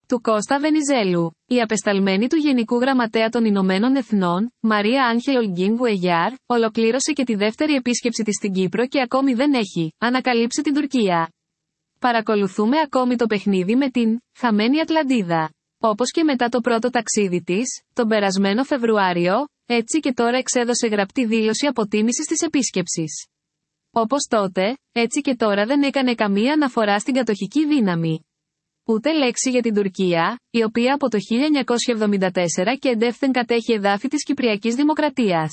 του Κώστα Βενιζέλου. Η απεσταλμένη του Γενικού Γραμματέα των Ηνωμένων Εθνών, Μαρία Άγχελ Ολγκίν Γουεγιάρ, ολοκλήρωσε και τη δεύτερη επίσκεψη της στην Κύπρο και ακόμη δεν έχει ανακαλύψει την Τουρκία. Παρακολουθούμε ακόμη το παιχνίδι με την χαμένη Ατλαντίδα. Όπως και μετά το πρώτο ταξίδι της, τον περασμένο Φεβρουάριο, έτσι και τώρα εξέδωσε γραπτή δήλωση αποτίμησης της επίσκεψης. Όπως τότε, έτσι και τώρα δεν έκανε καμία αναφορά στην κατοχική δύναμη. Ούτε λέξη για την Τουρκία, η οποία από το 1974 και εντεύθεν κατέχει εδάφη της Κυπριακής Δημοκρατίας.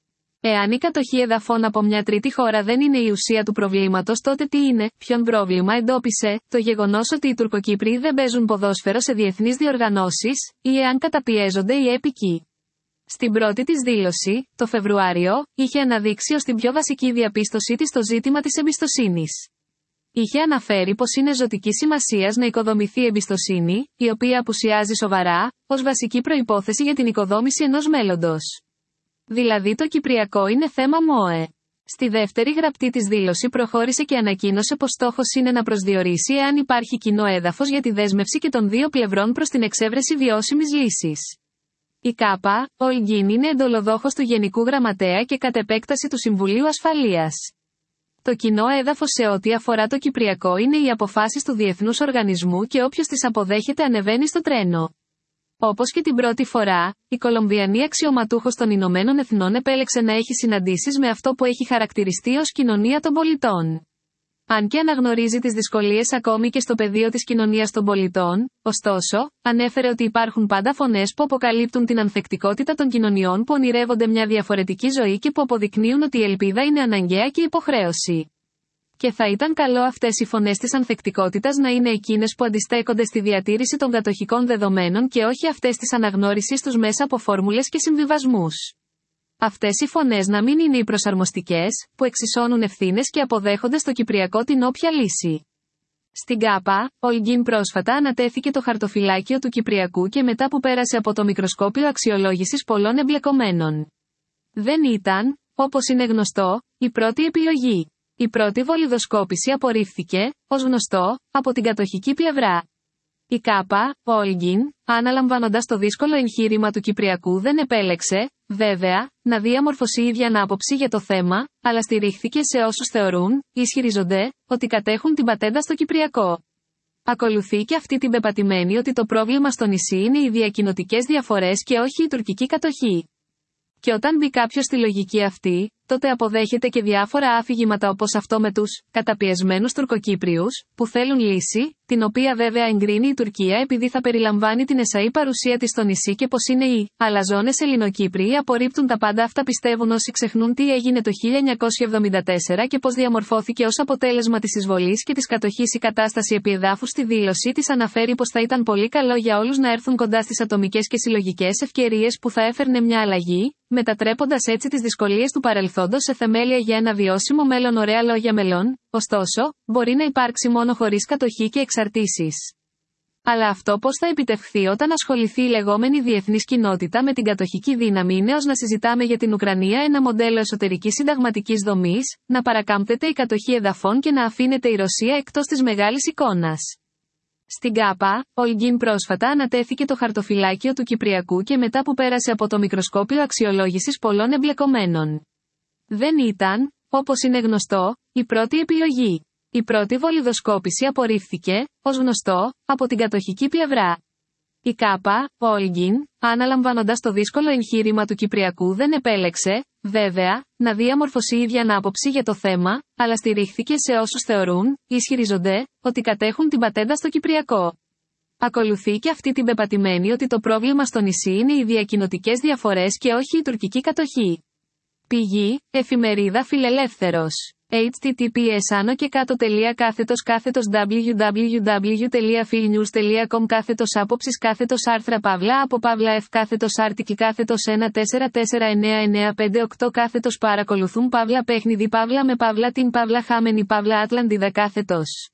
Εάν η κατοχή εδαφών από μια τρίτη χώρα δεν είναι η ουσία του προβλήματος, τότε τι είναι? Ποιον πρόβλημα εντόπισε? Το γεγονός ότι οι Τουρκοκύπριοι δεν παίζουν ποδόσφαιρο σε διεθνείς διοργανώσεις, ή εάν καταπιέζονται οι έπικοι. Στην πρώτη της δήλωση, το Φεβρουάριο, είχε αναδείξει ως την πιο βασική διαπίστωσή της το ζήτημα της εμπιστοσύνης. Είχε αναφέρει πως είναι ζωτικής σημασίας να οικοδομηθεί εμπιστοσύνη, η οποία απουσιάζει σοβαρά, ως βασική προϋπόθεση για την οικοδόμηση ενός μέλλοντος. Δηλαδή το Κυπριακό είναι θέμα ΜΟΕ. Στη δεύτερη γραπτή της δήλωση προχώρησε και ανακοίνωσε πως στόχος είναι να προσδιορίσει εάν υπάρχει κοινό έδαφος για τη δέσμευση και των δύο πλευρών προς την εξέβρεση βιώσιμης λύσης. Η ΚΑΠΑ, Ολγκίν είναι εντολοδόχος του Γενικού Γραμματέα και κατ' επέκταση του Συμβουλίου Ασφαλείας. Το κοινό έδαφος σε ό,τι αφορά το Κυπριακό είναι οι αποφάσεις του Διεθνούς Οργανισμού και όποιος τις αποδέχεται ανεβαίνει στο τρένο. Όπως και την πρώτη φορά, η Κολομβιανή αξιωματούχος των Ηνωμένων Εθνών επέλεξε να έχει συναντήσεις με αυτό που έχει χαρακτηριστεί ως κοινωνία των πολιτών. Αν και αναγνωρίζει τις δυσκολίες ακόμη και στο πεδίο της κοινωνίας των πολιτών, ωστόσο, ανέφερε ότι υπάρχουν πάντα φωνές που αποκαλύπτουν την ανθεκτικότητα των κοινωνιών που ονειρεύονται μια διαφορετική ζωή και που αποδεικνύουν ότι η ελπίδα είναι αναγκαία και υποχρέωση. Και θα ήταν καλό αυτές οι φωνές της ανθεκτικότητας να είναι εκείνες που αντιστέκονται στη διατήρηση των κατοχικών δεδομένων και όχι αυτές της αναγνώρισης τους μέσα από φόρμουλες και συμβιβασμούς. Αυτές οι φωνές να μην είναι οι προσαρμοστικές, που εξισώνουν ευθύνες και αποδέχονται στο Κυπριακό την όποια λύση. Στην ΚΑΠΑ, Ολγκίν πρόσφατα ανατέθηκε το χαρτοφυλάκιο του Κυπριακού και μετά που πέρασε από το μικροσκόπιο αξιολόγησης πολλών εμπλεκομένων. Δεν ήταν, όπως είναι γνωστό, η πρώτη επιλογή. Η πρώτη βολιδοσκόπηση απορρίφθηκε, ως γνωστό, από την κατοχική πλευρά. Η ΚΑΠΑ, Ολγκίν, αναλαμβάνοντας το δύσκολο εγχείρημα του Κυπριακού δεν επέλεξε, βέβαια, να διαμορφώσει ίδια άποψη για το θέμα, αλλά στηρίχθηκε σε όσους θεωρούν, ισχυριζονται, ότι κατέχουν την πατέντα στο Κυπριακό. Ακολουθεί και αυτή την πεπατημένη ότι το πρόβλημα στο νησί είναι οι διακοινοτικές διαφορές και όχι η τουρκική κατοχή. Και όταν μπει κάποιος στη λογική αυτή, τότε αποδέχεται και διάφορα αφηγήματα όπως αυτό με τους καταπιεσμένους Τουρκοκύπριους, που θέλουν λύση, την οποία βέβαια εγκρίνει η Τουρκία επειδή θα περιλαμβάνει την εσαή παρουσία της στο νησί και πως είναι οι αλαζόνες Ελληνοκύπριοι απορρίπτουν τα πάντα αυτά πιστεύουν όσοι ξεχνούν τι έγινε το 1974 και πως διαμορφώθηκε ως αποτέλεσμα της εισβολής και της κατοχής η κατάσταση επί εδάφους. Στη δήλωσή της αναφέρει πως θα ήταν πολύ καλό για όλους να έρθουν κοντά στις ατομικές και συλλογικές ευκαιρίες που θα έφερνε μια αλλαγή, μετατρέποντας έτσι τις δυσκολίες του παρελθόντος σε θεμέλια για ένα βιώσιμο μέλλον. Ωραία λόγια μελών, ωστόσο, μπορεί να υπάρξει μόνο χωρίς κατοχή και εξαρτήσεις. Αλλά αυτό πώς θα επιτευχθεί όταν ασχοληθεί η λεγόμενη διεθνής κοινότητα με την κατοχική δύναμη είναι ως να συζητάμε για την Ουκρανία ένα μοντέλο εσωτερικής συνταγματικής δομής, να παρακάμπτεται η κατοχή εδαφών και να αφήνεται η Ρωσία εκτός της μεγάλης εικόνας. Στην ΚΑΠΑ, Ολγκίν πρόσφατα ανατέθηκε το χαρτοφυλάκιο του Κυπριακού και μετά που πέρασε από το μικροσκόπιο αξιολόγησης πολλών εμπλεκομένων. Δεν ήταν, όπως είναι γνωστό, η πρώτη επιλογή. Η πρώτη βολιδοσκόπηση απορρίφθηκε, ως γνωστό, από την κατοχική πλευρά. Η ΚΑΠΑ, Ολγκίν, αναλαμβάνοντας το δύσκολο εγχείρημα του Κυπριακού δεν επέλεξε, βέβαια, να διαμορφώσει ίδια άποψη για το θέμα, αλλά στηρίχθηκε σε όσους θεωρούν, ισχυριζονται, ότι κατέχουν την πατέντα στο Κυπριακό. Ακολουθεί και αυτή την πεπατημένη ότι το πρόβλημα στο νησί είναι οι διακοινοτικές διαφορές και όχι η τουρκική κατοχή. Πηγή, εφημερίδα Φιλελεύθερος. https://www.afinews.com/f-article/1449958 παρακολουθούν _παιχνιδι _ με _ την _ χάμενη _ Ατλαντίδα